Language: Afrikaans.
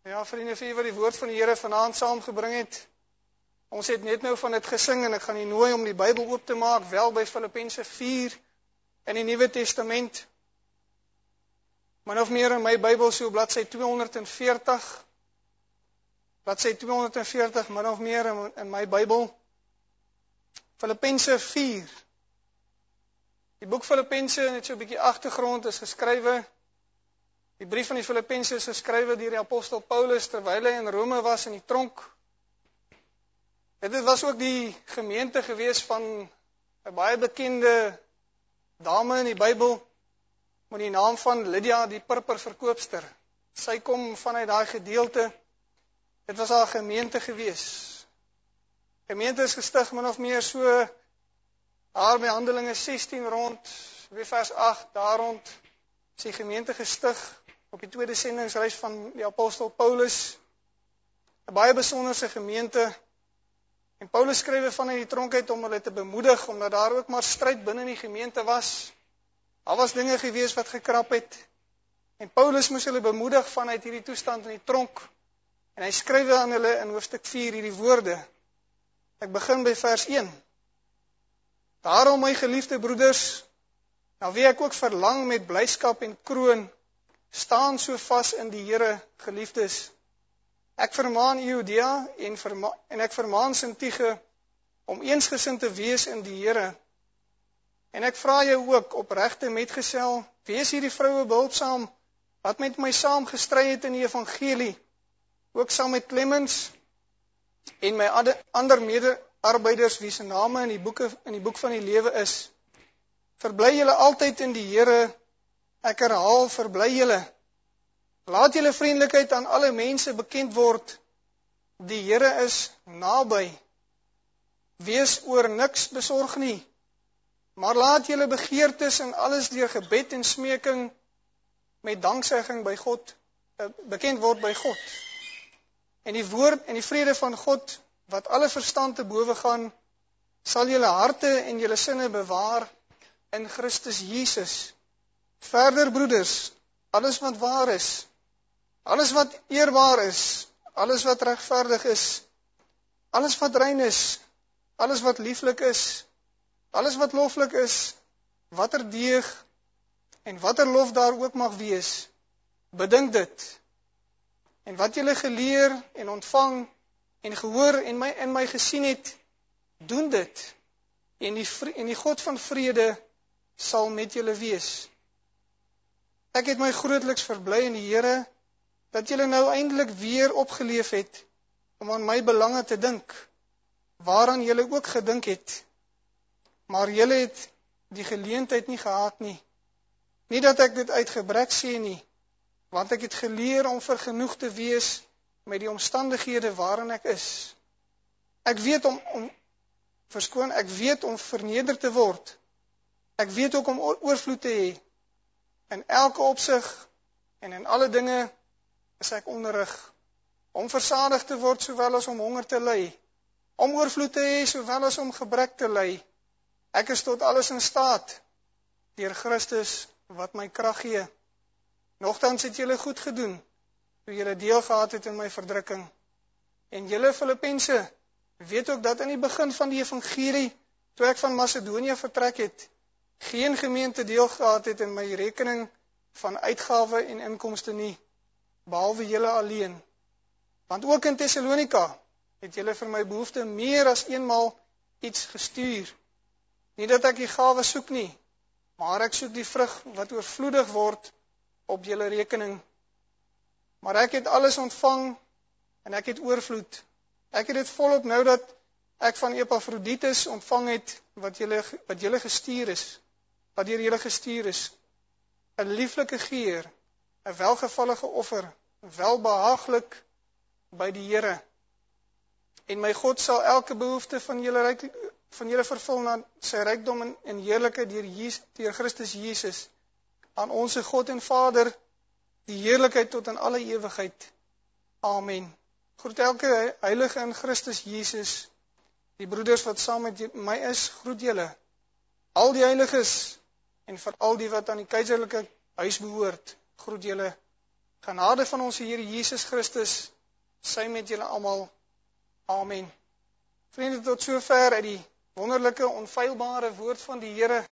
Ja, vriende, vir wat die woord van die Here vanaand saamgebring het. Ons het net nou van dit gesing en ek gaan u nooi om die Bybel oop te maak, wel by Filippense 4 in die Nuwe Testament. Min of meer in my Bybel so bladsy 240. Bladsy 240, min of meer in my Bybel. Filippense 4. Die boek Filippense, net so 'n bietjie agtergrond, is geskrywe. Die brief van die Filippense is geskrywe deur die apostel Paulus terwyl hy in Rome was in die tronk. Dit was ook die gemeente gewees van 'n baie bekende dame in die Bybel met die naam van Lydia die purperverkoopster. Sy kom vanuit daai gedeelte. Dit was haar gemeente gewees. Gemeente is gestig min of meer so haar by Handelinge 16 rond, by vers 8 daar rond is die gemeente gestig op die tweede sendingsreis van die apostel Paulus. 'n Baie besonderse gemeente. En Paulus skrywe vanuit die tronk uit om hulle te bemoedig, omdat daar ook maar stryd binne die gemeente was. Daar was dinge gewees wat gekrap het. En Paulus moes hulle bemoedig vanuit hierdie toestand in die tronk. En hy skrywe aan hulle in hoofstuk 4 hierdie woorde. Ek begin by vers 1. Daarom my geliefde broeders, na wie ek ook verlang met blyskap en kroon, staan so vas in die Here, geliefdes. Ek vermaan Judea en ek vermaan Sintige om eensgesind te wees in die Here. En ek vra jou ook opregte metgesel, wees hierdie vroue behulpsaam wat met my saam gestry het in die evangelie, ook saam met Clemens en my ander mede-arbeiders wie se name in die boek van die lewe is. Verbly julle altyd in die Here. Ek herhaal, verbly julle. Laat julle vriendelikheid aan alle mense bekend word. Die Here is naby. Wees oor niks besorg nie. Maar laat julle begeertes en alles deur gebed en smeking met danksegging by God bekend word by God. En die woord en die vrede van God wat alle verstand te bowe gaan, sal julle harte en julle sinne bewaar in Christus Jesus. Verder broeders, alles wat waar is, alles wat eerbaar is, alles wat regverdig is, alles wat rein is, alles wat lieflik is, alles wat loflik is, watter deeg en watter lof daar ook mag wees, bedink dit. En wat julle geleer en ontvang en gehoor en my gesien het, doen dit. En die God van vrede sal met julle wees. Ek het my grootliks verbly in die Here, dat julle nou eintlik weer opgeleef het, om aan my belange te dink, waaraan julle ook gedink het. Maar julle het die geleentheid nie gehad nie. Nie dat ek dit uit gebrek sê nie, want ek het geleer om vergenoeg te wees met die omstandighede waarin ek is. Ek weet om verneder te word. Ek weet ook om oorvloed te hê. In elke opsig en in alle dinge is ek onderrig. Om versadig te word sowel as om honger te ly. Om oorvloed te hê sowel as om gebrek te ly. Ek is tot alles in staat deur Christus wat my krag gee. Nogtans het julle goed gedoen toe julle deel gehad het in my verdrukking. En julle Filippense weet ook dat in die begin van die evangelie, toe ek van Macedonië vertrek het, geen gemeente deel gehad het in my rekening van uitgawe en inkomste nie, behalwe julle alleen. Want ook in Thessalonika het julle vir my behoefte meer as eenmaal iets gestuur. Nie dat ek die gawe soek nie, maar ek soek die vrug wat oorvloedig word op julle rekening. Maar ek het alles ontvang en ek het oorvloed. Ek het dit volop nou dat ek van Epafroditus ontvang het wat julle gestuur is. Wat deur julle gestuur is, 'n lieflike geur, 'n welgevallige offer, welbehaaglik by die Here. En my God sal elke behoefte van julle vervul na sy rykdom en heerlikheid deur Christus Jesus. Aan onsse God en Vader, die heerlikheid tot in alle ewigheid. Amen. Groet elke heilige in Christus Jesus. Die broeders wat saam met my is, groet julle. Al die heiliges en vir al die wat aan die keizerlike huis behoort, groet julle Genade van ons Here Jesus Christus sy met julle almal. Amen. Vriende, tot sover uit die wonderlike, onfeilbare woord van die Here.